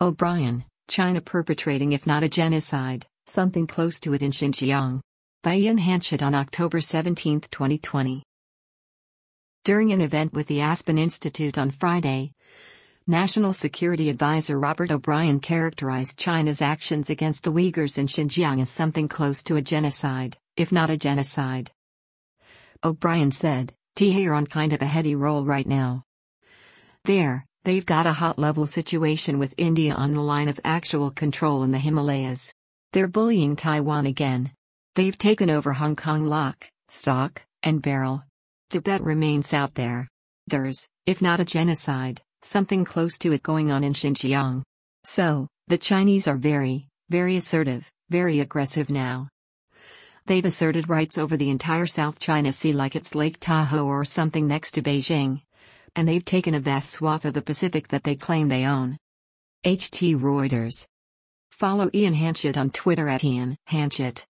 O'Brien, China perpetrating if not a genocide, something close to it in Xinjiang. By Ian Hanchett on October 17, 2020. During an event with the Aspen Institute on Friday, National Security Advisor Robert O'Brien characterized China's actions against the Uyghurs in Xinjiang as something close to a genocide, if not a genocide. O'Brien said, "They're on kind of a heady roll right now. They've got a hot-level situation with India on the line of actual control in the Himalayas. They're bullying Taiwan again. They've taken over Hong Kong lock, stock, and barrel. Tibet remains out there. There's, if not a genocide, something close to it going on in Xinjiang. So, the Chinese are very, very assertive, very aggressive now. They've asserted rights over the entire South China Sea like it's Lake Tahoe or something next to Beijing. And they've taken a vast swath of the Pacific that they claim they own." HT Reuters. Follow Ian Hanchett on Twitter @Ian Hanchett.